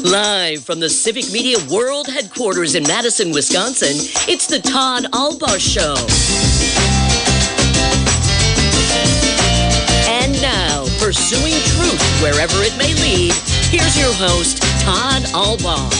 Live from the Civic Media World Headquarters in Madison, Wisconsin, it's the Todd Albaugh Show. And now, pursuing truth wherever it may lead, here's your host, Todd Albaugh.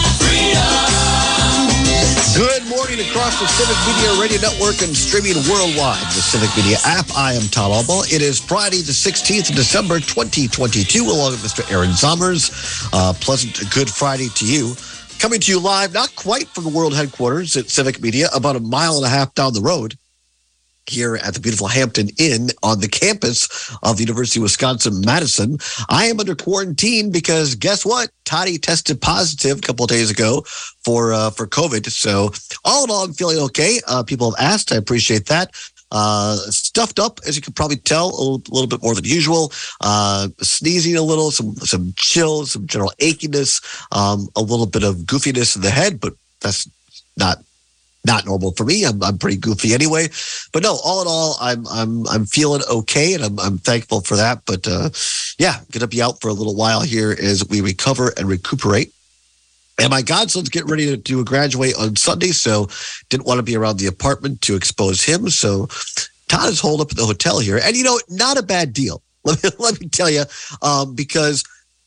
Good morning across the Civic Media Radio Network and streaming worldwide, the Civic Media app. I am Todd Albaugh. It is Friday, the 16th of December, 2022, along with Mr. Aaron Sommers. Pleasant Good Friday to you. Coming to you live, not quite from the world headquarters at Civic Media, about a mile and a half down the road, here at the beautiful Hampton Inn on the campus of the University of Wisconsin-Madison. I am under quarantine because guess what? Toddy tested positive a couple of days ago for COVID. So all in all, I'm feeling okay. People have asked. I appreciate that. Stuffed up, as you can probably tell, a little bit more than usual. Sneezing a little, some chills, some general achiness, a little bit of goofiness in the head, but that's not normal for me. I'm pretty goofy anyway. But no, all in all, I'm feeling okay, and I'm thankful for that. But yeah, gonna be out for a little while here as we recover and recuperate. And my godson's getting ready to graduate on Sunday, so didn't want to be around the apartment to expose him. So Todd is holed up at the hotel here, and not a bad deal. Let me tell you, because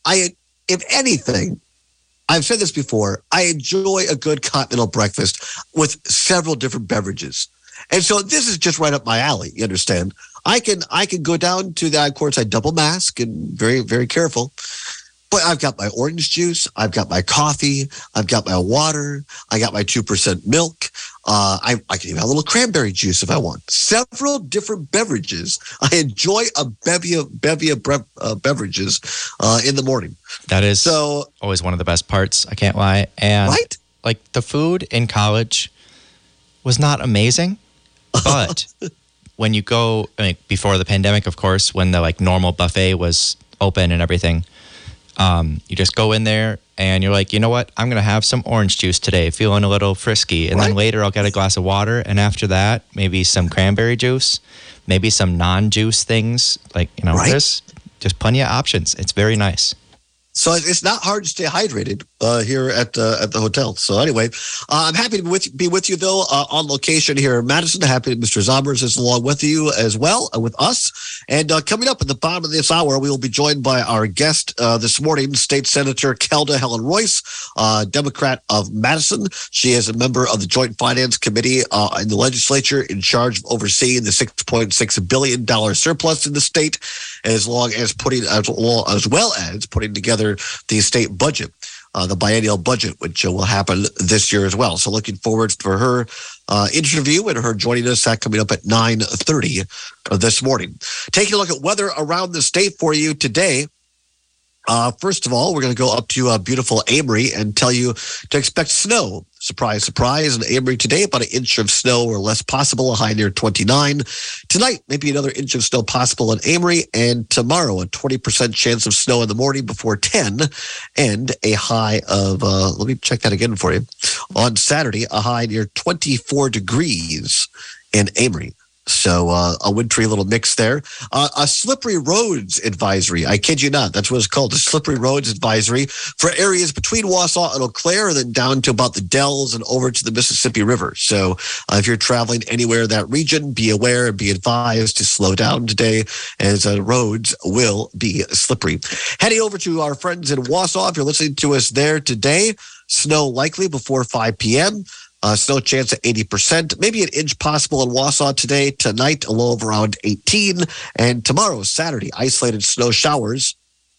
if anything, I've said this before, I enjoy a good continental breakfast with several different beverages. And so this is just right up my alley, you understand? I can go down to that. Of course, I double mask and very, very careful. But I've got my orange juice, I've got my coffee, I've got my water, I got my 2% milk. I can even have a little cranberry juice if I want. Several different beverages. I enjoy a bevy of beverages in the morning. That is always one of the best parts. I can't lie. And right? Like the food in college was not amazing, but when you go, before the pandemic, of course, when the normal buffet was open and everything, you just go in there and you're like, you know what? I'm going to have some orange juice today, feeling a little frisky. And then later I'll get a glass of water. And after that, maybe some cranberry juice, maybe some non-juice things. There's just plenty of options. It's very nice. So it's not hard to stay hydrated here at the hotel. So anyway, I'm happy to be with you, though, on location here in Madison. Happy that Mr. Sommers is along with you as well, with us. And coming up at the bottom of this hour, we will be joined by our guest this morning, State Senator Kelda Helen Royce, Democrat of Madison. She is a member of the Joint Finance Committee in the legislature in charge of overseeing the $6.6 billion surplus in the state, as well as putting together the state budget, the biennial budget, which will happen this year as well. So looking forward for her interview and her joining us coming up at 9:30 this morning. Taking a look at weather around the state for you today. First of all, we're going to go up to beautiful Amory and tell you to expect snow. Surprise, surprise. In Amory today, about an inch of snow or less possible, a high near 29. Tonight, maybe another inch of snow possible in Amory. And tomorrow, a 20% chance of snow in the morning before 10. And a high of, let me check that again for you. On Saturday, a high near 24 degrees in Amory. So a wintry little mix there. A slippery roads advisory. I kid you not. That's what it's called. A slippery roads advisory for areas between Wausau and Eau Claire, and then down to about the Dells and over to the Mississippi River. So if you're traveling anywhere in that region, be aware and be advised to slow down today, as roads will be slippery. Heading over to our friends in Wausau. If you're listening to us there today, snow likely before 5 p.m., snow chance at 80%, maybe an inch possible in Wausau today. Tonight, a low of around 18. And tomorrow, Saturday, isolated snow showers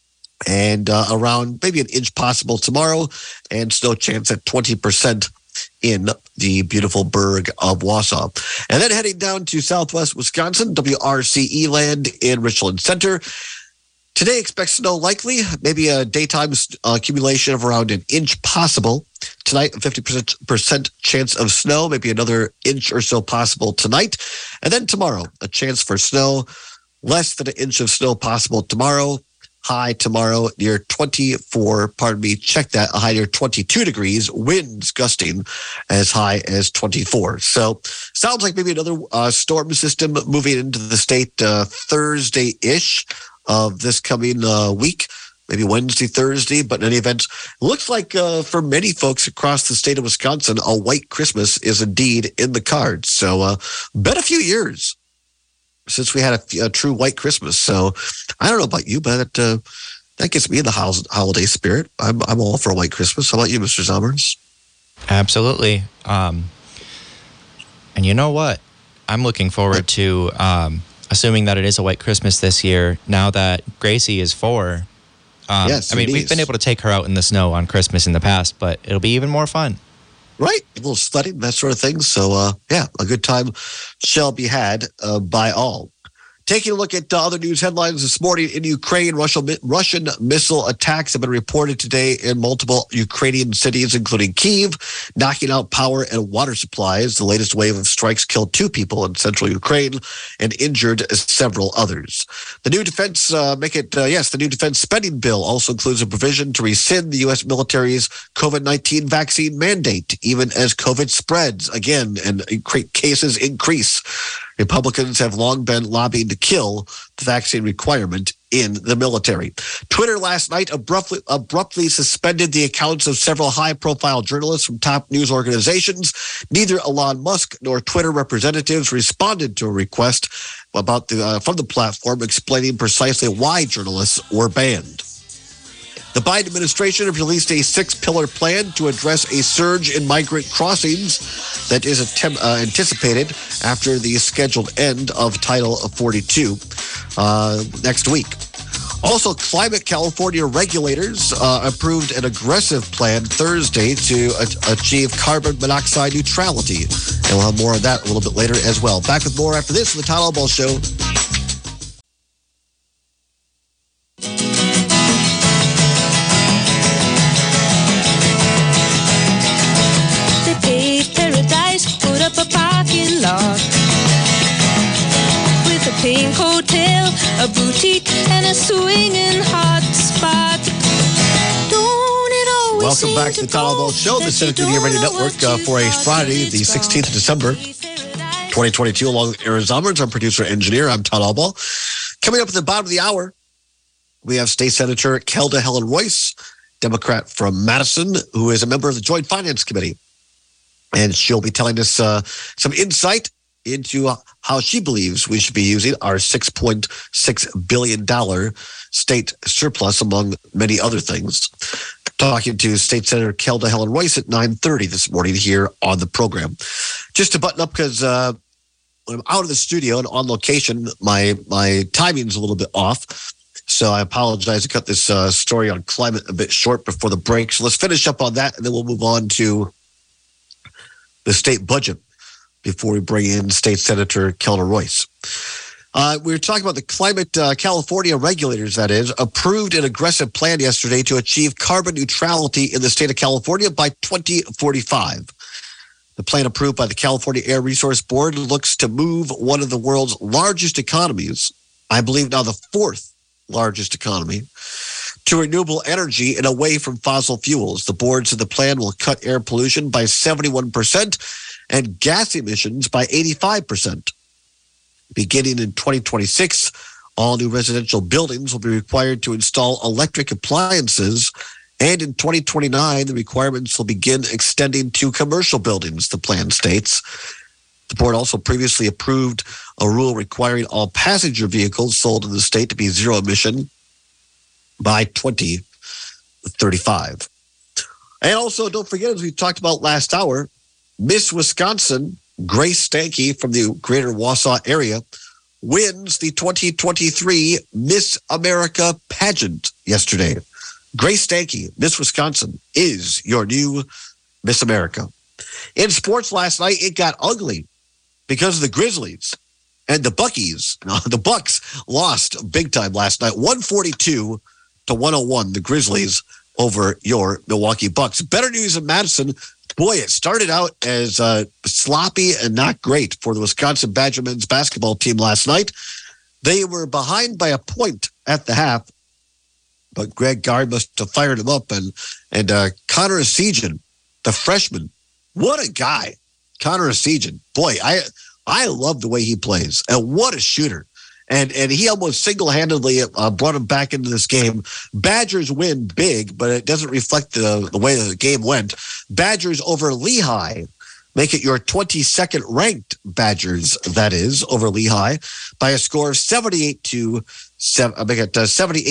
and around maybe an inch possible tomorrow, and snow chance at 20% in the beautiful burg of Wausau. And then heading down to southwest Wisconsin, WRCE land in Richland Center. Today, expect snow likely, maybe a daytime accumulation of around an inch possible. Tonight, a 50% chance of snow, maybe another inch or so possible tonight. And then tomorrow, a chance for snow, less than an inch of snow possible tomorrow. High tomorrow near 24, check that, a high near 22 degrees, winds gusting as high as 24. So sounds like maybe another storm system moving into the state Thursday-ish of this coming week. maybe Wednesday, Thursday. But in any event, it looks like for many folks across the state of Wisconsin, a white Christmas is indeed in the cards. So been a few years since we had a true white Christmas. So I don't know about you, but that gets me in the holiday spirit. I'm all for a white Christmas. How about you, Mr. Zommers? Absolutely. And you know what? I'm looking forward to, assuming that it is a white Christmas this year, now that Gracie is 4. Yes, I mean, we've been able to take her out in the snow on Christmas in the past, but it'll be even more fun. Right. A little sledding, that sort of thing. So, yeah, a good time shall be had by all. Taking a look at other news headlines this morning in Ukraine, Russian missile attacks have been reported today in multiple Ukrainian cities, including Kyiv, knocking out power and water supplies. The latest wave of strikes killed 2 people in central Ukraine and injured several others. The new defense the new defense spending bill also includes a provision to rescind the U.S. military's COVID-19 vaccine mandate, even as COVID spreads again and cases increase. Republicans have long been lobbying to kill the vaccine requirement in the military. Twitter last night abruptly suspended the accounts of several high-profile journalists from top news organizations. Neither Elon Musk nor Twitter representatives responded to a request from the platform explaining precisely why journalists were banned. The Biden administration has released a 6-pillar plan to address a surge in migrant crossings that is anticipated after the scheduled end of Title 42 next week. Also, Climate California regulators approved an aggressive plan Thursday to achieve carbon monoxide neutrality. And we'll have more on that a little bit later as well. Back with more after this on the Todd Albaugh Show. Up a parking lot with a pink hotel, a boutique, and a swinging hot spot. Don't it always Welcome back to the Todd Albaugh Show, the Center Media Radio Network for a Friday, the 16th of December, 2022. Along with Aaron Zommers, our producer engineer, I'm Todd Albaugh. Coming up at the bottom of the hour, we have State Senator Kelda Helen Royce, Democrat from Madison, who is a member of the Joint Finance Committee. And she'll be telling us some insight into how she believes we should be using our $6.6 billion state surplus, among many other things. Talking to State Senator Kelda Helen Royce at 9:30 this morning here on the program. Just to button up, because when I'm out of the studio and on location, my timing's a little bit off. So I apologize to cut this story on climate a bit short before the break. So let's finish up on that, and then we'll move on to the state budget before we bring in State Senator Kelda Royce. We were talking about the Climate California regulators, that is, approved an aggressive plan yesterday to achieve carbon neutrality in the state of California by 2045. The plan approved by the California Air Resource Board looks to move one of the world's largest economies, I believe now the 4th largest economy, to renewable energy and away from fossil fuels. The board said the plan will cut air pollution by 71% and gas emissions by 85%. Beginning in 2026, all new residential buildings will be required to install electric appliances, and in 2029, the requirements will begin extending to commercial buildings, the plan states. The board also previously approved a rule requiring all passenger vehicles sold in the state to be zero emission by 2035. And also, don't forget, as we talked about last hour, Miss Wisconsin, Grace Stanke from the greater Wausau area, wins the 2023 Miss America pageant yesterday. Grace Stanke, Miss Wisconsin, is your new Miss America. In sports last night, it got ugly because of the Grizzlies and the Buckies. The Bucks lost big time last night, 142-101, the Grizzlies over your Milwaukee Bucks. Better news in Madison. Boy, it started out as sloppy and not great for the Wisconsin Badger men's basketball team last night. They were behind by a point at the half, but Greg Gard must have fired him up. And Connor Essegian, the freshman, what a guy. Connor Essegian. Boy, I love the way he plays. And what a shooter. And he almost single-handedly brought him back into this game. Badgers win big, but it doesn't reflect the way the game went. Badgers over Lehigh. Make it your 22nd ranked Badgers, that is, over Lehigh by a score of 78 to 56.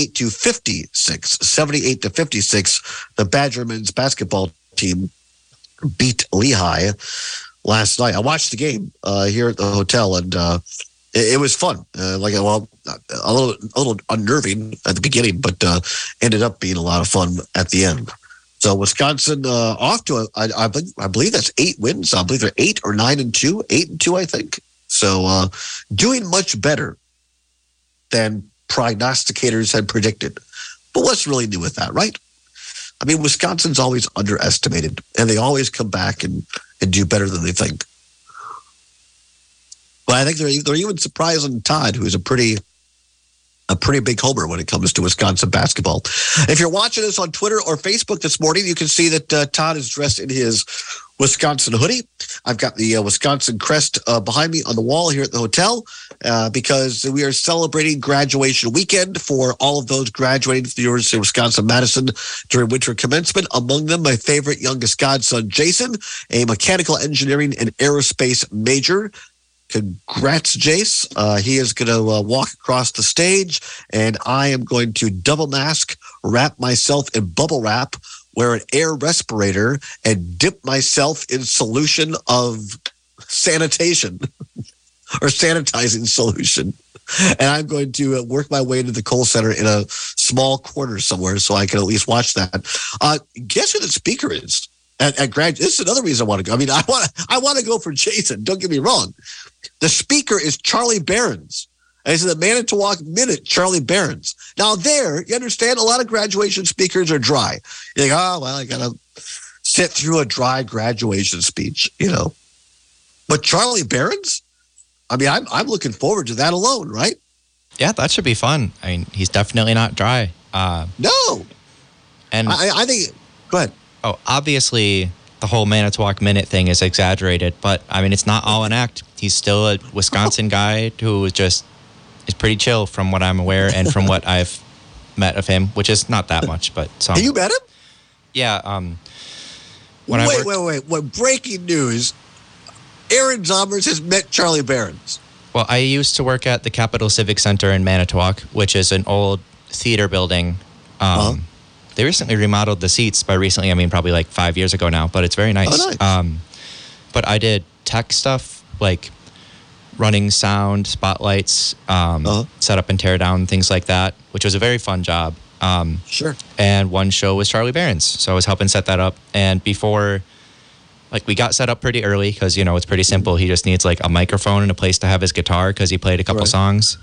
78 to 56. The Badger men's basketball team beat Lehigh last night. I watched the game here at the hotel, and it was fun. A little unnerving at the beginning, but ended up being a lot of fun at the end. So Wisconsin off to I believe that's 8 wins. I believe they're 8 or 9-2, 8-2, I think. So doing much better than prognosticators had predicted. But what's really new with that, right? I mean, Wisconsin's always underestimated, and they always come back and do better than they think. But I think they're even surprising Todd, who's a pretty big homer when it comes to Wisconsin basketball. If you're watching us on Twitter or Facebook this morning, you can see that Todd is dressed in his Wisconsin hoodie. I've got the Wisconsin crest behind me on the wall here at the hotel because we are celebrating graduation weekend for all of those graduating from the University of Wisconsin-Madison during winter commencement. Among them, my favorite youngest godson, Jason, a mechanical engineering and aerospace major. Congrats, Jace. He is going to walk across the stage, and I am going to double mask, wrap myself in bubble wrap, wear an air respirator, and dip myself in solution of sanitation or sanitizing solution. And I'm going to work my way into the Kohl Center in a small corner somewhere so I can at least watch that. Guess who the speaker is? At grad, this is another reason I want to go. I mean, I want to go for Jason. Don't get me wrong. The speaker is Charlie Behrens. And it's in the Manitowoc Minute, Charlie Behrens. Now there, you understand, a lot of graduation speakers are dry. You think, oh, well, I got to sit through a dry graduation speech, you know. But Charlie Behrens? I mean, I'm looking forward to that alone, right? Yeah, that should be fun. I mean, he's definitely not dry. No. And I think, go ahead. Oh, obviously, the whole Manitowoc Minute thing is exaggerated, but I mean, it's not all an act. He's still a Wisconsin guy who is pretty chill from what I'm aware and from what I've met of him, which is not that much, but some. You met him? Yeah. Wait. What breaking news? Aaron Zomers has met Charlie Behrens. Well, I used to work at the Capitol Civic Center in Manitowoc, which is an old theater building. They recently remodeled the seats by recently, I mean, probably like 5 years ago now, but it's very nice. Oh, nice. But I did tech stuff like running sound, spotlights, set up and tear down, things like that, which was a very fun job. Sure. And one show was Charlie Behrens. So I was helping set that up. And before, like, we got set up pretty early because, you know, it's pretty simple. He just needs like a microphone and a place to have his guitar because he played a couple songs.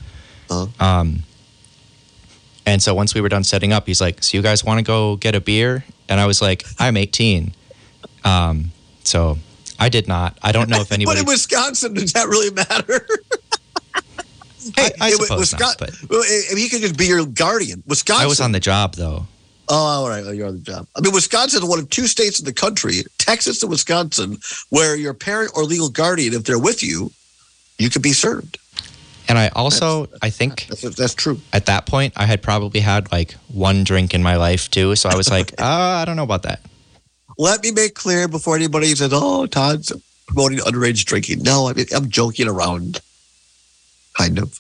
And so once we were done setting up, he's like, so you guys want to go get a beer? And I was like, I'm 18. So I did not. I don't know if anybody... But in Wisconsin, does that really matter? Hey, I suppose not. But he could just be your guardian. Wisconsin... I was on the job, though. Oh, all right. You're on the job. I mean, Wisconsin is one of 2 states in the country, Texas and Wisconsin, where your parent or legal guardian, if they're with you, you could be served. And I also, I think... That's true. At that point, I had probably had like 1 drink in my life, too. So I was like, I don't know about that. Let me make clear before anybody says, oh, Todd's promoting underage drinking. No, I mean, I'm joking around. Kind of.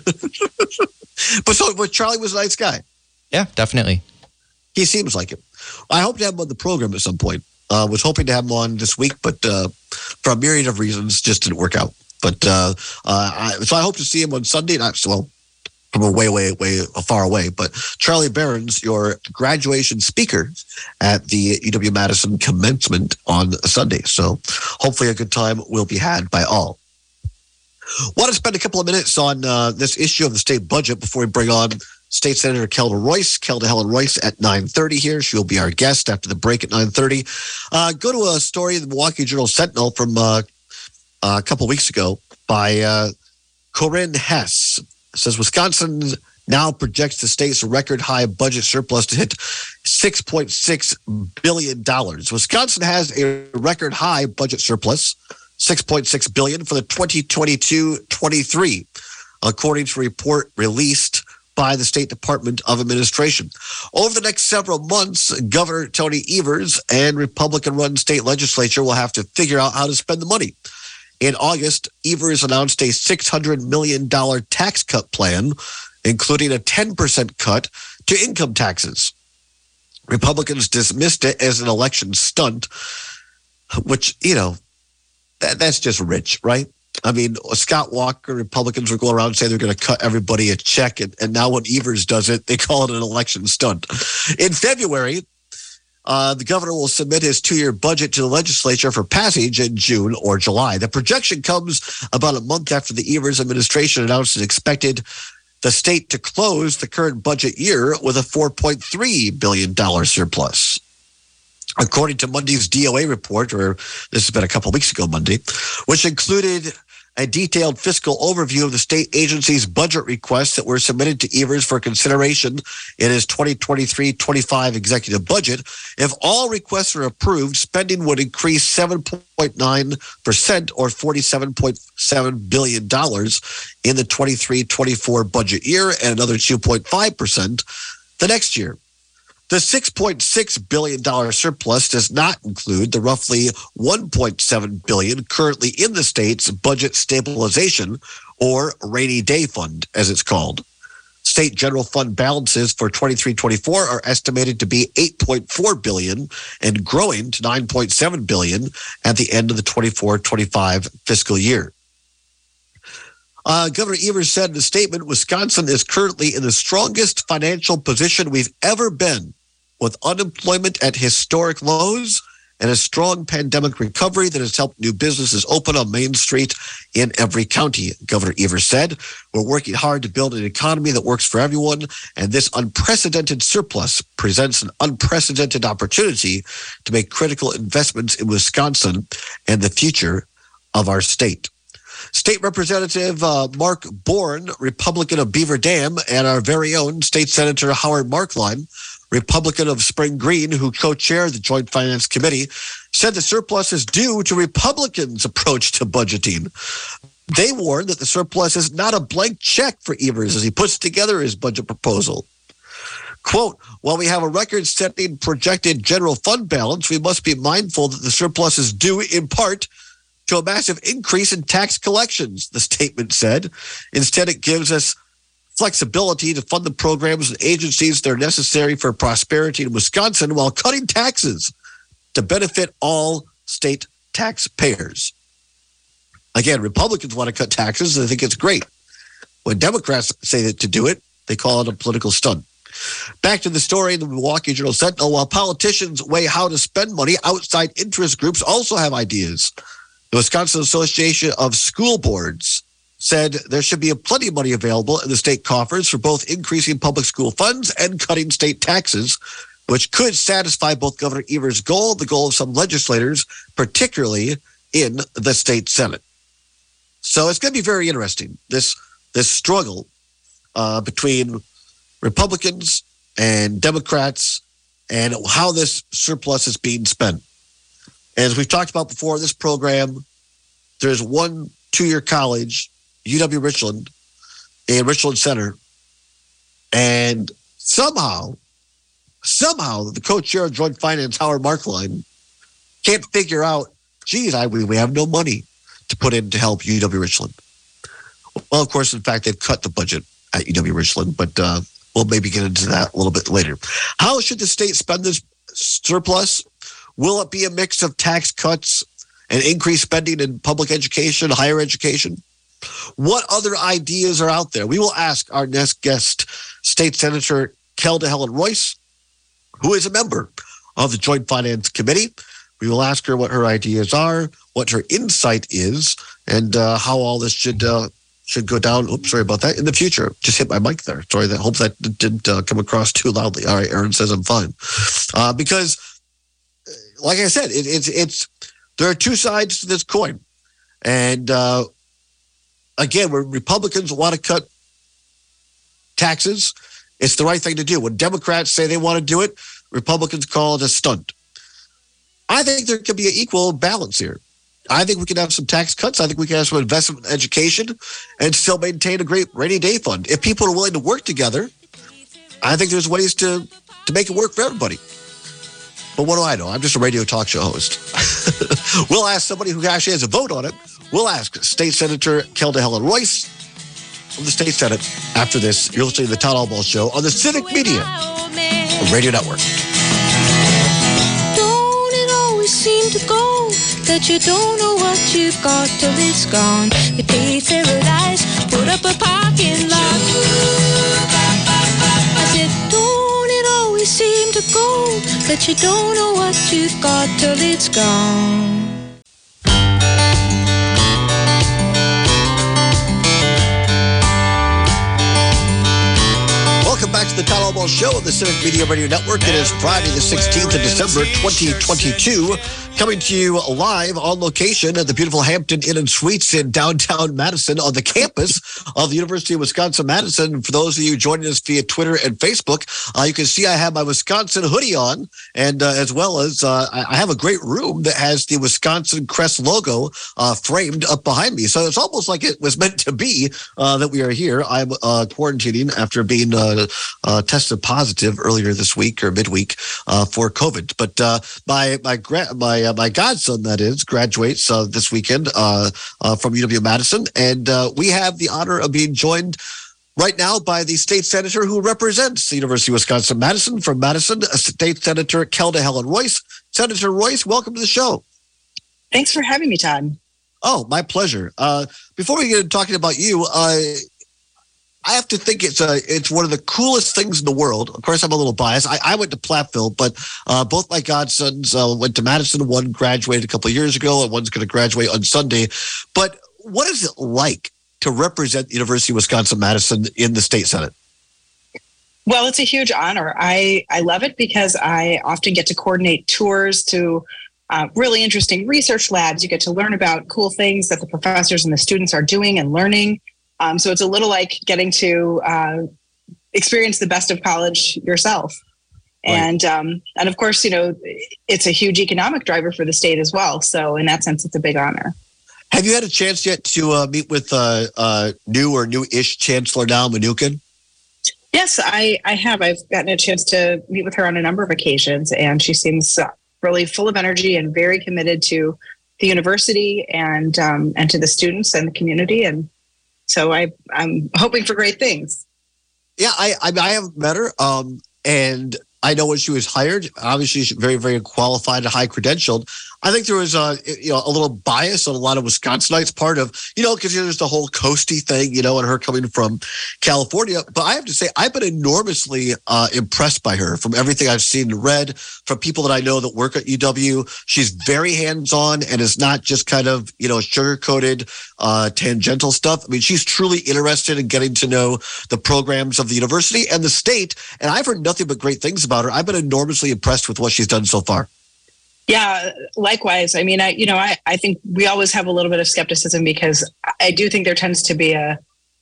But Charlie was a nice guy. Yeah, definitely. He seems like it. I hope to have him on the program at some point. Was hoping to have him on this week, but for a myriad of reasons, just didn't work out. But so I hope to see him on Sunday. From a way far away. But Charlie Behrens, your graduation speaker at the UW-Madison commencement on Sunday. So hopefully a good time will be had by all. Want to spend a couple of minutes on this issue of the state budget before we bring on State Senator Kelda Helen Royce at 9:30 here. She'll be our guest after the break at 9:30. Go to a story in the Milwaukee Journal-Sentinel from a couple of weeks ago by Corinne Hess. It says Wisconsin now projects the state's record high budget surplus to hit $6.6 billion. Wisconsin has a record high budget surplus, $6.6 billion for the 2022-23 according to a report released by the State Department of Administration. Over the next several months, Governor Tony Evers and Republican-run state legislature will have to figure out how to spend the money. In August, Evers announced a $600 million tax cut plan, including a 10% cut to income taxes. Republicans dismissed it as an election stunt, which, that's just rich, right? I mean, Scott Walker, Republicans were going around saying they're going to cut everybody a check, and now when Evers does it, they call it an election stunt. In February, the governor will submit his 2-year budget to the legislature for passage in June or July. The projection comes about a month after the Evers administration announced it expected the state to close the current budget year with a $4.3 billion surplus. According to Monday's DOA report, or this has been a couple of weeks ago, Monday, which included a detailed fiscal overview of the state agency's budget requests that were submitted to Evers for consideration in his 2023-25 executive budget. If all requests are approved, spending would increase 7.9% or $47.7 billion in the 23-24 budget year and another 2.5% the next year. The $6.6 billion surplus does not include the roughly $1.7 billion currently in the state's budget stabilization or rainy day fund, as it's called. State general fund balances for 23-24 are estimated to be $8.4 billion and growing to $9.7 billion at the end of the 24-25 fiscal year. Governor Evers said in a statement, Wisconsin is currently in the strongest financial position we've ever been, with unemployment at historic lows and a strong pandemic recovery that has helped new businesses open on Main Street in every county, Governor Evers said. We're working hard to build an economy that works for everyone, and this unprecedented surplus presents an unprecedented opportunity to make critical investments in Wisconsin and the future of our state. State Representative Mark Bourne, Republican of Beaver Dam, and our very own State Senator Howard Marklein, Republican of Spring Green, who co-chaired the Joint Finance Committee, said the surplus is due to Republicans' approach to budgeting. They warned that the surplus is not a blank check for Evers as he puts together his budget proposal. Quote, while we have a record-setting projected general fund balance, we must be mindful that the surplus is due in part to a massive increase in tax collections, the statement said. Instead, it gives us flexibility to fund the programs and agencies that are necessary for prosperity in Wisconsin while cutting taxes to benefit all state taxpayers. Again, Republicans want to cut taxes, and they think it's great. When Democrats say that to do it, they call it a political stunt. Back to the story in the Milwaukee Journal Sentinel. While politicians weigh how to spend money, outside interest groups also have ideas. The Wisconsin Association of School Boards said there should be plenty of money available in the state coffers for both increasing public school funds and cutting state taxes, which could satisfy both Governor Evers' goal, the goal of some legislators, particularly in the state Senate. So it's going to be very interesting, this struggle between Republicans and Democrats and how this surplus is being spent. As we've talked about before in this program, there's one 2-year college, UW Richland, in Richland Center, and somehow the co-chair of Joint Finance, Howard Marklein, can't figure out, geez, we have no money to put in to help UW Richland. Well, of course, in fact, they've cut the budget at UW Richland, but we'll maybe get into that a little bit later. How should the state spend this surplus? Will it be a mix of tax cuts and increased spending in public education, higher education? What other ideas are out there? We will ask our next guest, State Senator Kelda Helen Royce, who is a member of the Joint Finance Committee. We will ask her what her ideas are, what her insight is, and how all this should go down. Oops, sorry about that. In the future. Just hit my mic there. Sorry, I hope that didn't come across too loudly. All right, Aaron says I'm fine. Because, like I said, there are two sides to this coin. And again, when Republicans want to cut taxes, it's the right thing to do. When Democrats say they want to do it, Republicans call it a stunt. I think there could be an equal balance here. I think we can have some tax cuts. I think we can have some investment in education and still maintain a great rainy day fund. If people are willing to work together, I think there's ways to make it work for everybody. But what do I know? I'm just a radio talk show host. We'll ask somebody who actually has a vote on it. We'll ask State Senator Kelda Helen Royce from the State Senate after this. You're listening to the Todd Albaugh Show on the Civic Media Radio Network. Don't it always seem to go that you don't know what you've got till it's gone? You paid paradise, put up a parking lot. I said, don't it always seem to go that you don't know what you've got till it's gone? Welcome back to the Todd Albaugh Show on the Civic Media Radio Network. It is Friday the 16th of December, 2022. Coming to you live on location at the beautiful Hampton Inn and Suites in downtown Madison on the campus of the University of Wisconsin-Madison. For those of you joining us via Twitter and Facebook, you can see I have my Wisconsin hoodie on, and as well as I have a great room that has the Wisconsin Crest logo framed up behind me. So it's almost like it was meant to be that we are here. I'm quarantining after being tested positive earlier this week or midweek for COVID. But my godson, that is, graduates this weekend from UW-Madison, and we have the honor of being joined right now by the state senator who represents the University of Wisconsin-Madison from Madison, State Senator Kelda Helen Royce. Senator Royce, welcome to the show. Thanks for having me, Todd. Oh, my pleasure. Before we get into talking about you, I have to think it's one of the coolest things in the world. Of course, I'm a little biased. I went to Platteville, but both my godsons went to Madison. One graduated a couple of years ago, and one's going to graduate on Sunday. But what is it like to represent the University of Wisconsin-Madison in the state senate? Well, it's a huge honor. I love it because I often get to coordinate tours to really interesting research labs. You get to learn about cool things that the professors and the students are doing and learning. So it's a little like getting to experience the best of college yourself. Right. And of course, it's a huge economic driver for the state as well. So in that sense, it's a big honor. Have you had a chance yet to meet with new-ish Chancellor now, Mnuchin? Yes, I have. I've gotten a chance to meet with her on a number of occasions, and she seems really full of energy and very committed to the university and to the students and the community. And so I'm hoping for great things. Yeah, I haven't met her, and I know when she was hired. Obviously, she's very, very qualified and high credentialed. I think there was a little bias on a lot of Wisconsinites' part of, because there's the whole coasty thing, and her coming from California. But I have to say, I've been enormously impressed by her from everything I've seen and read from people that I know that work at UW. She's very hands-on and is not just kind of, sugar-coated, tangential stuff. I mean, she's truly interested in getting to know the programs of the university and the state. And I've heard nothing but great things about her. I've been enormously impressed with what she's done so far. Yeah, likewise. I mean, I think we always have a little bit of skepticism because I do think there tends to be a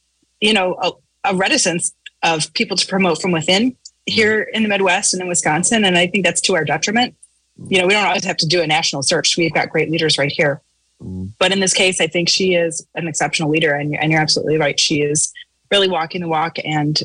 reticence of people to promote from within here in the Midwest and in Wisconsin. And I think that's to our detriment. We don't always have to do a national search. We've got great leaders right here. But in this case, I think she is an exceptional leader. And you're absolutely right. She is really walking the walk and,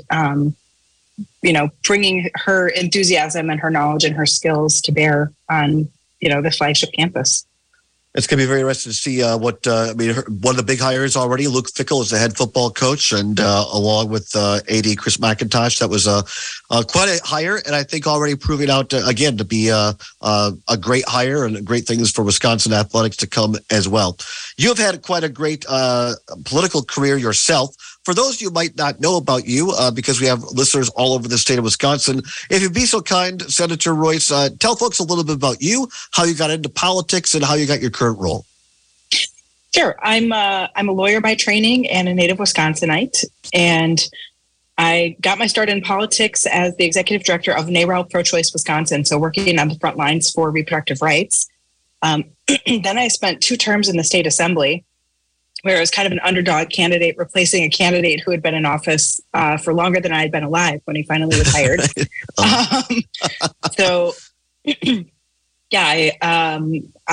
bringing her enthusiasm and her knowledge and her skills to bear on the flagship campus. It's going to be very interesting to see one of the big hires already. Luke Fickell is the head football coach, and along with AD Chris McIntosh, that was quite a hire, and I think already proving out again to be a great hire and great things for Wisconsin athletics to come as well. You have had quite a great political career yourself. For those you might not know about you, because we have listeners all over the state of Wisconsin, if you'd be so kind, Senator Royce, tell folks a little bit about you, how you got into politics, and how you got your current role. Sure. I'm a lawyer by training and a native Wisconsinite, and I got my start in politics as the executive director of NARAL Pro-Choice Wisconsin, so working on the front lines for reproductive rights. Then I spent 2 terms in the state assembly, where I was kind of an underdog candidate, replacing a candidate who had been in office for longer than I had been alive when he finally retired. I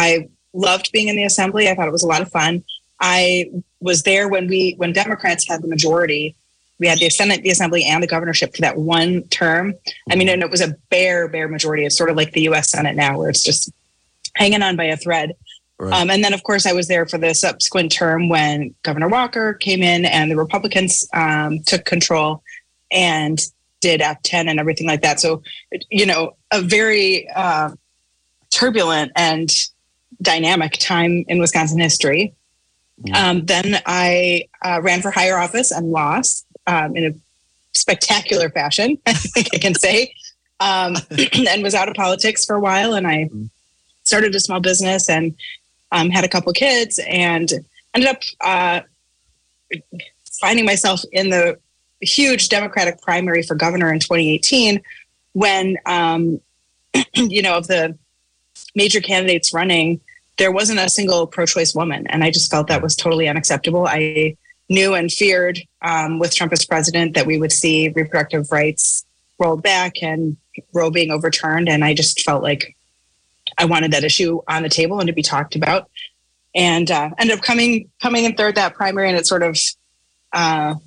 loved being in the assembly. I thought it was a lot of fun. I was there when Democrats had the majority. We had the Senate, the Assembly, and the governorship for that one term. I mean, and it was a bare majority. It's sort of like the U.S. Senate now, where it's just hanging on by a thread. Right. And then, of course, I was there for the subsequent term when Governor Walker came in and the Republicans took control and did Act 10 and everything like that. So, a very turbulent and dynamic time in Wisconsin history. Then I ran for higher office and lost in a spectacular fashion, I think I can say, and was out of politics for a while. And I started a small business and had a couple kids and ended up finding myself in the huge Democratic primary for governor in 2018 when, of the major candidates running, there wasn't a single pro-choice woman. And I just felt that was totally unacceptable. I knew and feared with Trump as president that we would see reproductive rights rolled back and Roe being overturned. And I just felt like I wanted that issue on the table and to be talked about. And ended up coming in third that primary, and it sort of, got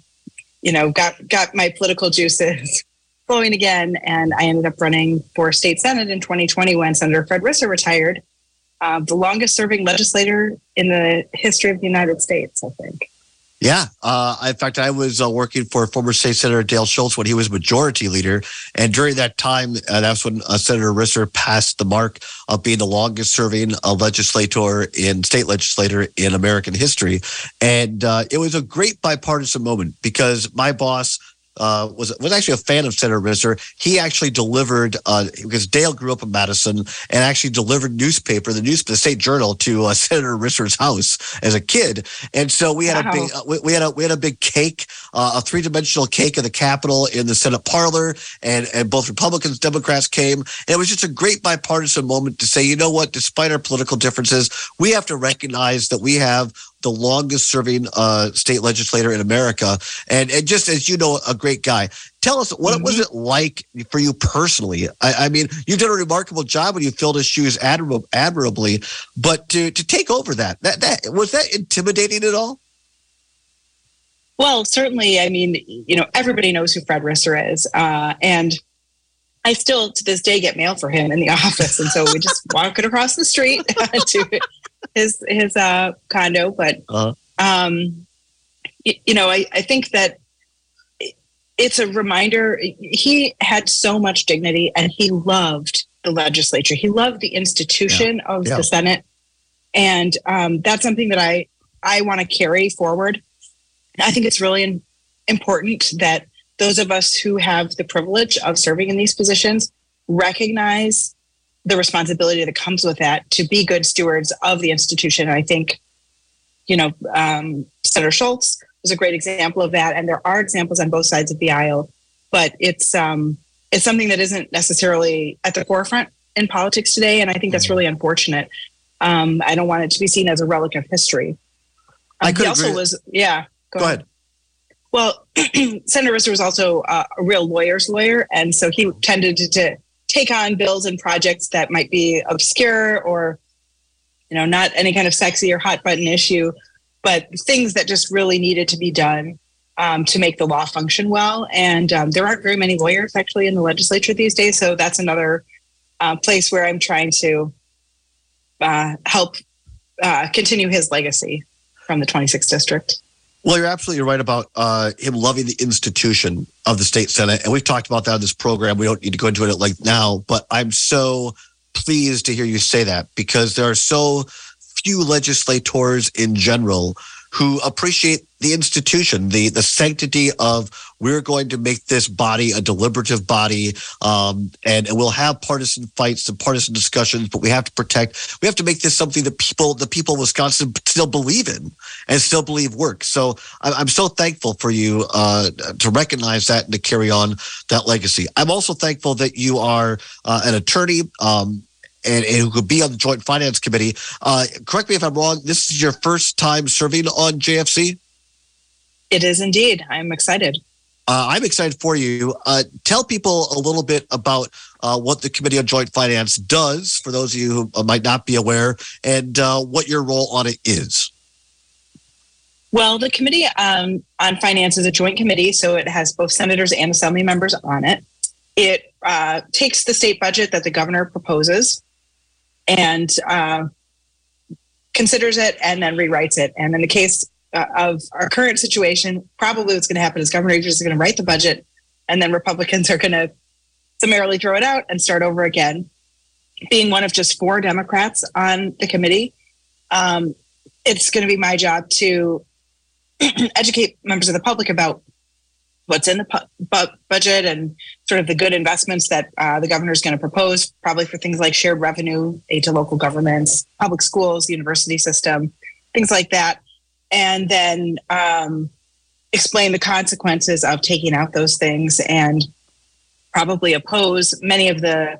my political juices flowing again. And I ended up running for state senate in 2020 when Senator Fred Risser retired, the longest serving legislator in the history of the United States, I think. Yeah. In fact, I was working for former State Senator Dale Schultz when he was majority leader. And during that time, that's when Senator Risser passed the mark of being the longest serving state legislator in American history. And it was a great bipartisan moment because my boss was actually a fan of Senator Risser. He actually delivered, because Dale grew up in Madison, and actually delivered the State Journal to Senator Risser's house as a kid. And so we had a big cake, a three-dimensional cake in the Capitol in the Senate parlor, and both Republicans, Democrats came. And it was just a great bipartisan moment to say, you know what, despite our political differences, we have to recognize that we have the longest serving state legislator in America. And just as you know, a great guy. Tell us, what was it like for you personally? I mean, you did a remarkable job when you filled his shoes admirably, but to take over that was that intimidating at all? Well, certainly. I mean, everybody knows who Fred Risser is. And I still, to this day, get mail for him in the office. And so we just walk it across the street to his condo. But, I think that it's a reminder. He had so much dignity and he loved the legislature. He loved the institution of the Senate. And that's something that I want to carry forward. I think it's really important that those of us who have the privilege of serving in these positions recognize the responsibility that comes with that to be good stewards of the institution. And I think, Senator Schultz was a great example of that. And there are examples on both sides of the aisle, but it's something that isn't necessarily at the forefront in politics today. And I think that's really unfortunate. I don't want it to be seen as a relic of history. He also was, go ahead. Well, Senator Risser was also a real lawyer's lawyer. And so he tended to take on bills and projects that might be obscure or, not any kind of sexy or hot button issue, but things that just really needed to be done to make the law function well. And there aren't very many lawyers actually in the legislature these days. So that's another place where I'm trying to help continue his legacy from the 26th district. Well, you're absolutely right about him loving the institution of the state Senate. And we've talked about that in this program. We don't need to go into it like now, but I'm so pleased to hear you say that because there are so few legislators in general who appreciate the institution, the sanctity of we're going to make this body a deliberative body, and we'll have partisan fights and partisan discussions, but we have to make this something that the people of Wisconsin still believe in and still believe works. So I'm so thankful for you to recognize that and to carry on that legacy. I'm also thankful that you are an attorney, and who could be on the Joint Finance Committee. Correct me if I'm wrong, this is your first time serving on JFC? It is indeed. I'm excited. I'm excited for you. Tell people a little bit about what the Committee on Joint Finance does, for those of you who might not be aware, and what your role on it is. Well, the Committee on Finance is a joint committee, so it has both senators and assembly members on it. It takes the state budget that the governor proposes and considers it and then rewrites it. And in the case of our current situation, probably what's going to happen is Governor Evers is going to write the budget, and then Republicans are going to summarily throw it out and start over again. Being one of just 4 Democrats on the committee, it's going to be my job to educate members of the public about what's in the budget and sort of the good investments that the governor is going to propose, probably for things like shared revenue, aid to local governments, public schools, university system, things like that. And then explain the consequences of taking out those things, and probably oppose many of the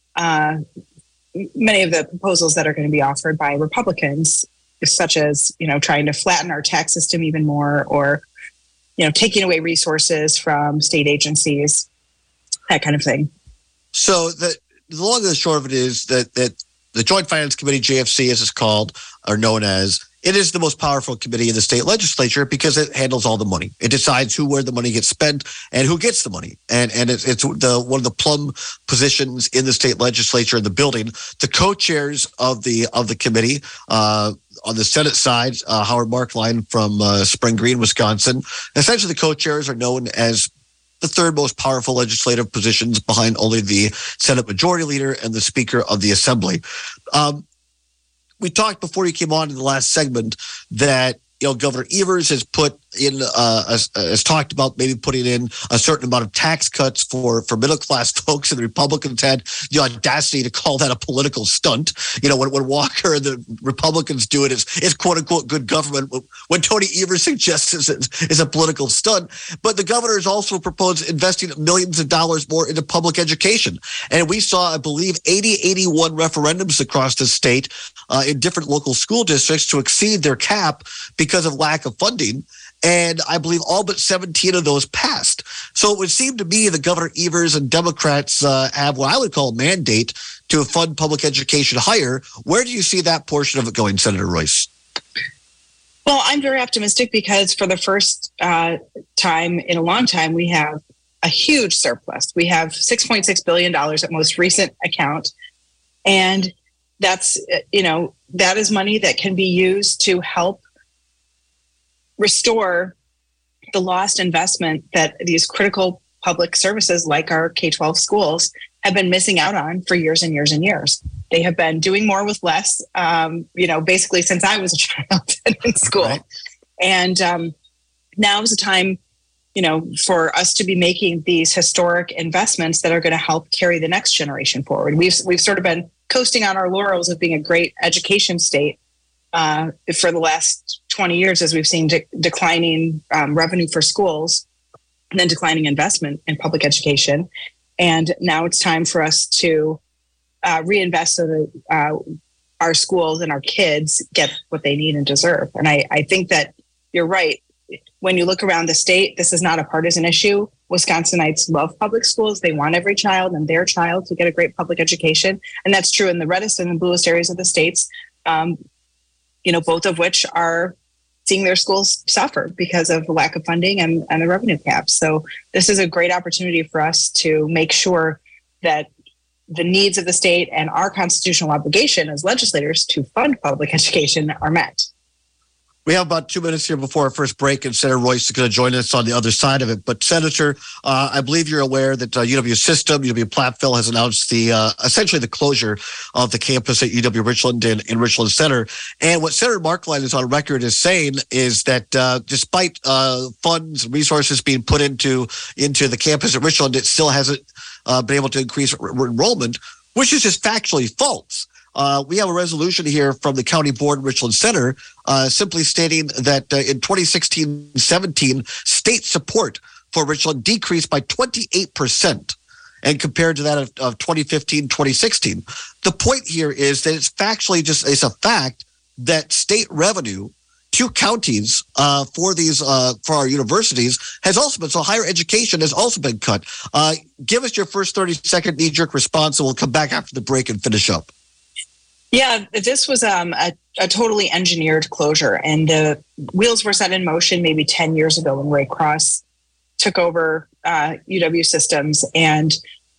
proposals that are going to be offered by Republicans, such as, trying to flatten our tax system even more, or, taking away resources from state agencies, that kind of thing. So the long and the short of it is that the Joint Finance Committee, JFC as it's called, or known as, it is the most powerful committee in the state legislature because it handles all the money. It decides where the money gets spent and who gets the money. And it's one of the plum positions in the state legislature in the building. The co-chairs of the committee, on the Senate side, Howard Marklein from Spring Green, Wisconsin. Essentially, the co-chairs are known as the third most powerful legislative positions behind only the Senate Majority Leader and the Speaker of the Assembly. We talked before you came on in the last segment that Governor Evers has put in, has talked about maybe putting in a certain amount of tax cuts for middle class folks, and the Republicans had the audacity to call that a political stunt. When Walker and the Republicans do it, it's quote unquote good government. When Tony Evers suggests it's a political stunt, but the governor has also proposed investing millions of dollars more into public education, and we saw, I believe, 81 referendums across the state in different local school districts to exceed their cap because of lack of funding. And I believe all but 17 of those passed. So it would seem to me that Governor Evers and Democrats have what I would call a mandate to fund public education higher. Where do you see that portion of it going, Senator Royce? Well, I'm very optimistic because for the first time in a long time, we have a huge surplus. We have $6.6 billion at most recent account. And that's, that is money that can be used to help restore the lost investment that these critical public services like our K-12 schools have been missing out on for years and years and years. They have been doing more with less, basically since I was a child in school. Right. And now is the time, for us to be making these historic investments that are going to help carry the next generation forward. We've sort of been coasting on our laurels of being a great education state for the last 20 years, as we've seen declining revenue for schools and then declining investment in public education. And now it's time for us to reinvest so that our schools and our kids get what they need and deserve. And I think that you're right. When you look around the state, this is not a partisan issue. Wisconsinites love public schools. They want every child and their child to get a great public education. And that's true in the reddest and the bluest areas of the states, both of which are seeing their schools suffer because of the lack of funding and the revenue caps. So this is a great opportunity for us to make sure that the needs of the state and our constitutional obligation as legislators to fund public education are met. We have about 2 minutes here before our first break, and Senator Royce is going to join us on the other side of it. But Senator, I believe you're aware that UW System, UW Platteville has announced the essentially the closure of the campus at UW Richland in Richland Center. And what Senator Marklein is on record as saying is that despite funds and resources being put into the campus at Richland, it still hasn't been able to increase enrollment, which is just factually false. We have a resolution here from the County Board Richland Center simply stating that in 2016-17, state support for Richland decreased by 28%, and compared to that of 2015-2016. The point here is that it's a fact that state revenue two counties for these for our universities has also been, so higher education has also been cut. Give us your first 30-second knee-jerk response, and we'll come back after the break and finish up. Yeah, this was a totally engineered closure, and the wheels were set in motion maybe 10 years ago when Ray Cross took over UW Systems and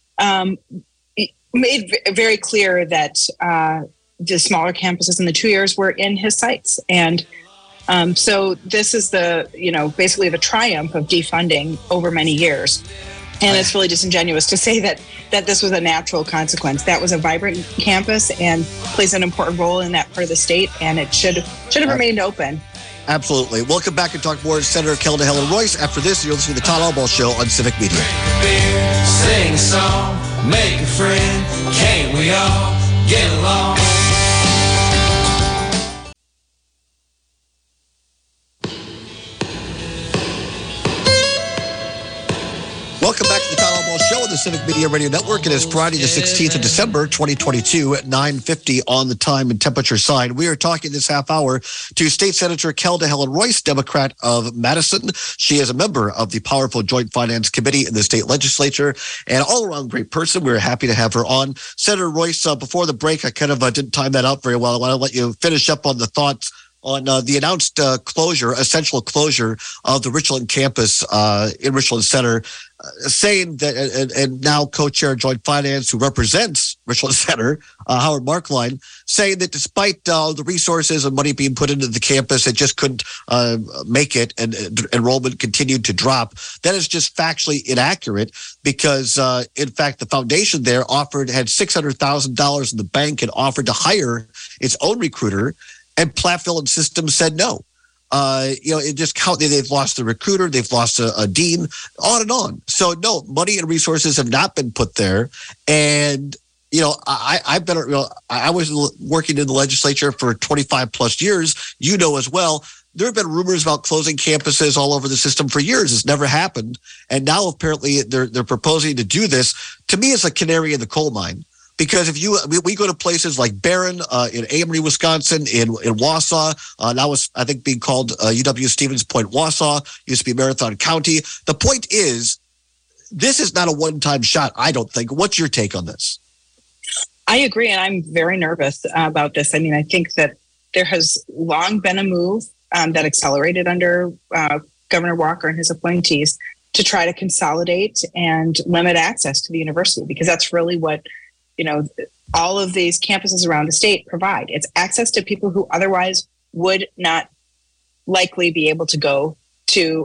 made very clear that the smaller campuses in the 2 years were in his sights. And so this is basically the triumph of defunding over many years. And it's really disingenuous to say that this was a natural consequence. That was a vibrant campus and plays an important role in that part of the state, and it should have remained open. Absolutely. We'll come back and talk more to Senator Kelda Helen Royce. After this, you're listening to the Todd Albaugh Show on Civic Media. Beer, sing a song, make a friend, can't we all get along? Welcome back to the Todd Albaugh Show on the Civic Media Radio Network. It is Friday, the 16th of December, 2022 at 9:50 on the time and temperature sign. We are talking this half hour to State Senator Kelda Helen Royce, Democrat of Madison. She is a member of the powerful Joint Finance Committee in the state legislature and all-around great person. We're happy to have her on. Senator Royce, before the break, I kind of didn't time that out very well. I want to let you finish up on the thoughts on the announced essential closure of the Richland campus in Richland Center, saying that, and now co-chair of Joint Finance, who represents Richland Center, Howard Markline, saying that despite the resources and money being put into the campus, it just couldn't make it, and enrollment continued to drop. That is just factually inaccurate because, in fact, the foundation there had $600,000 in the bank and offered to hire its own recruiter, and Platteville and Systems said no. It just they've lost the recruiter, they've lost a dean, on and on. So no, money and resources have not been put there. And I was working in the legislature for 25 plus years. As well. There have been rumors about closing campuses all over the system for years. It's never happened, and now apparently they're proposing to do this. To me, it's a canary in the coal mine. Because if we go to places like Barron, in Amory, Wisconsin, in Wausau, now it's, I think, being called UW Stevens Point, Wausau, used to be Marathon County. The point is, this is not a one-time shot, I don't think. What's your take on this? I agree, and I'm very nervous about this. I mean, I think that there has long been a move that accelerated under Governor Walker and his appointees to try to consolidate and limit access to the university, because that's really what all of these campuses around the state provide. It's access to people who otherwise would not likely be able to go to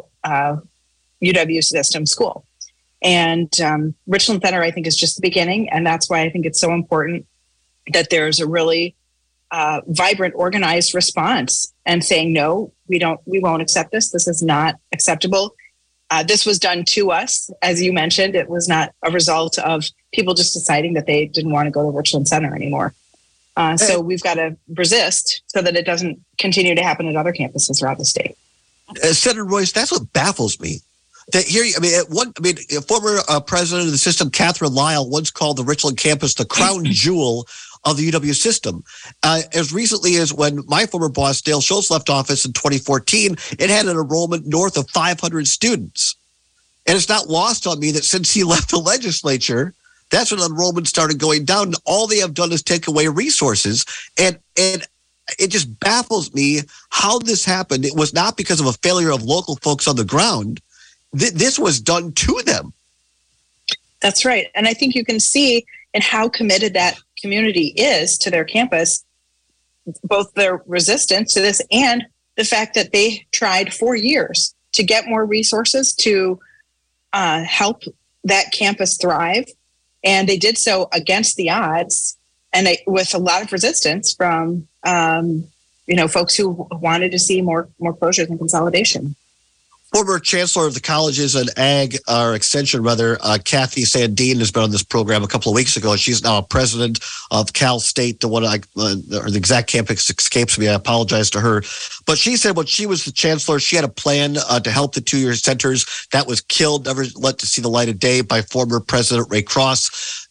UW System School. And Richland Center, I think, is just the beginning. And that's why I think it's so important that there's a really vibrant, organized response and saying, no, we won't accept this. This is not acceptable. This was done to us, as you mentioned. It was not a result of people just deciding that they didn't want to go to Richland Center anymore. So we've got to resist so that it doesn't continue to happen at other campuses throughout the state. Senator Royce, that's what baffles me. That here, former president of the system, Catherine Lyle, once called the Richland campus the crown jewel of the UW system. As recently as when my former boss, Dale Schultz, left office in 2014, it had an enrollment north of 500 students. And it's not lost on me that since he left the legislature, that's when enrollment started going down. All they have done is take away resources. And it just baffles me how this happened. It was not because of a failure of local folks on the ground. This was done to them. That's right. And I think you can see in how committed that community is to their campus, both their resistance to this and the fact that they tried for years to get more resources to help that campus thrive. And they did so against the odds and with a lot of resistance from, folks who wanted to see more closures and consolidation. Former chancellor of the colleges and extension, Kathy Sandine, has been on this program a couple of weeks ago. She's now a president of Cal State. The exact campus escapes me. I apologize to her. But she said when she was the chancellor, she had a plan to help the two-year centers. That was killed, never let to see the light of day by former President Ray Cross.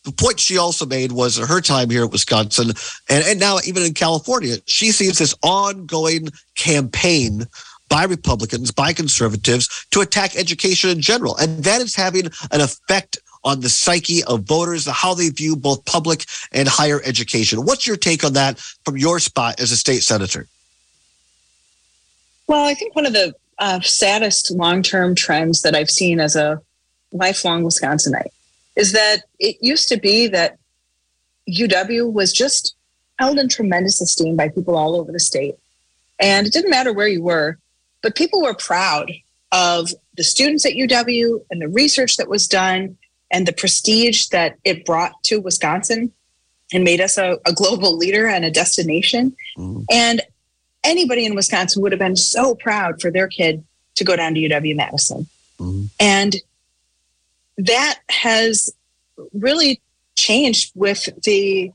the point she also made was in her time here at Wisconsin, and now even in California, she sees this ongoing campaign by Republicans, by conservatives, to attack education in general. And that is having an effect on the psyche of voters, how they view both public and higher education. What's your take on that from your spot as a state senator? Well, I think one of the saddest long-term trends that I've seen as a lifelong Wisconsinite is that it used to be that UW was just held in tremendous esteem by people all over the state. And it didn't matter where you were, but people were proud of the students at UW and the research that was done and the prestige that it brought to Wisconsin and made us a global leader and a destination. Mm-hmm. And anybody in Wisconsin would have been so proud for their kid to go down to UW-Madison. Mm-hmm. And that has really changed with the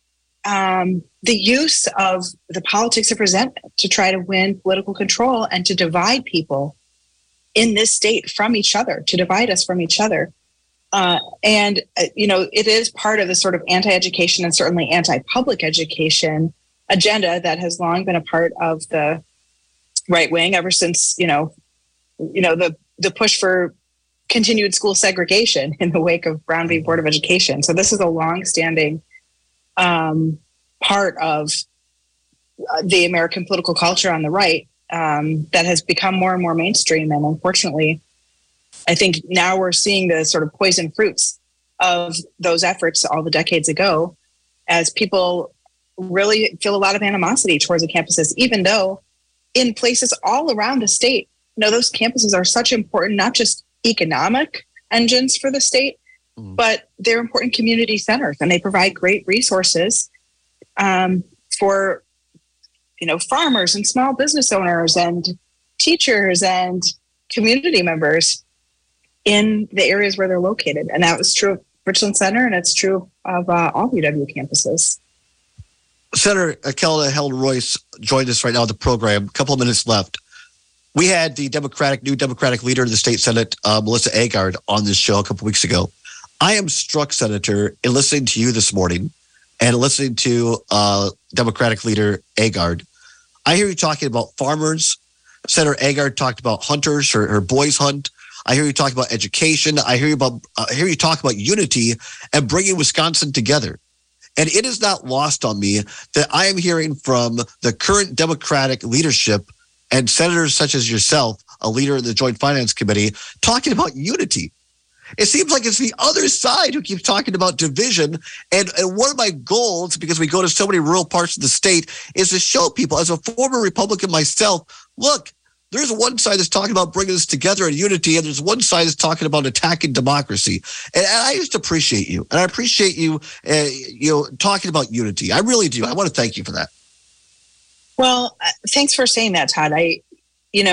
use of the politics of resentment to try to win political control and to divide people in this state from each other, to divide us from each other. It is part of the sort of anti-education and certainly anti-public education agenda that has long been a part of the right wing ever since, the push for continued school segregation in the wake of Brown v. Board of Education. So this is a long-standing part of the American political culture on the right that has become more and more mainstream. And unfortunately, I think now we're seeing the sort of poison fruits of those efforts all the decades ago as people really feel a lot of animosity towards the campuses, even though in places all around the state, those campuses are such important, not just economic engines for the state, but they're important community centers, and they provide great resources for, farmers and small business owners and teachers and community members in the areas where they're located. And that was true of Richland Center, and it's true of all UW campuses. Senator Kelda Helen Royce joined us right now on the program. A couple of minutes left. We had the new Democratic leader of the state Senate, Melissa Agard, on this show a couple weeks ago. I am struck, Senator, in listening to you this morning and listening to Democratic leader Agard. I hear you talking about farmers. Senator Agard talked about hunters, her boys hunt. I hear you talk about education. I hear you talk about unity and bringing Wisconsin together. And it is not lost on me that I am hearing from the current Democratic leadership and senators such as yourself, a leader in the Joint Finance Committee, talking about unity. It seems like it's the other side who keeps talking about division. And one of my goals, because we go to so many rural parts of the state, is to show people, as a former Republican myself, look, there's one side that's talking about bringing us together in unity, and there's one side that's talking about attacking democracy. And I just appreciate you. And I appreciate you, talking about unity. I really do. I want to thank you for that. Well, thanks for saying that, Todd. In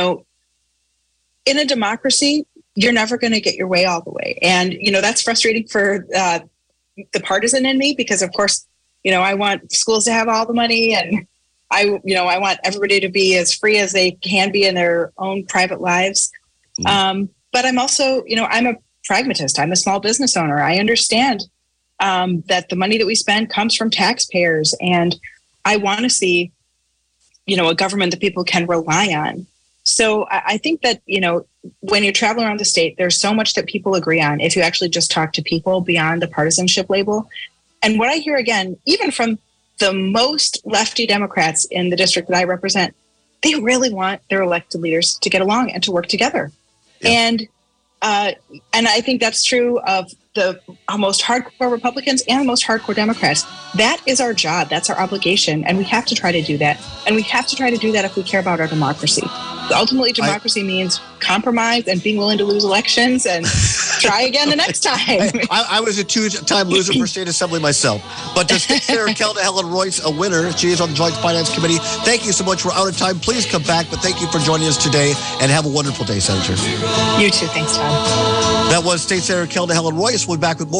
a democracy, you're never going to get your way all the way. And, that's frustrating for the partisan in me because, of course, I want schools to have all the money, and I want everybody to be as free as they can be in their own private lives. But I'm also, I'm a pragmatist. I'm a small business owner. I understand that the money that we spend comes from taxpayers, and I want to see, a government that people can rely on. So I think that, when you travel around the state, there's so much that people agree on if you actually just talk to people beyond the partisanship label. And what I hear, again, even from the most lefty Democrats in the district that I represent, they really want their elected leaders to get along and to work together. Yeah. And I think that's true of the most hardcore Republicans and the most hardcore Democrats. That is our job. That's our obligation. And we have to try to do that. And we have to try to do that if we care about our democracy. Ultimately, democracy means compromise and being willing to lose elections and try again the next time. I was a two-time loser for state assembly myself. But to State Senator Kelda Helen Royce, a winner, she is on the Joint Finance Committee. Thank you so much. We're out of time. Please come back. But thank you for joining us today, and have a wonderful day, Senator. You too. Thanks, Todd. That was State Senator Kelda Helen Royce. We'll be back with more.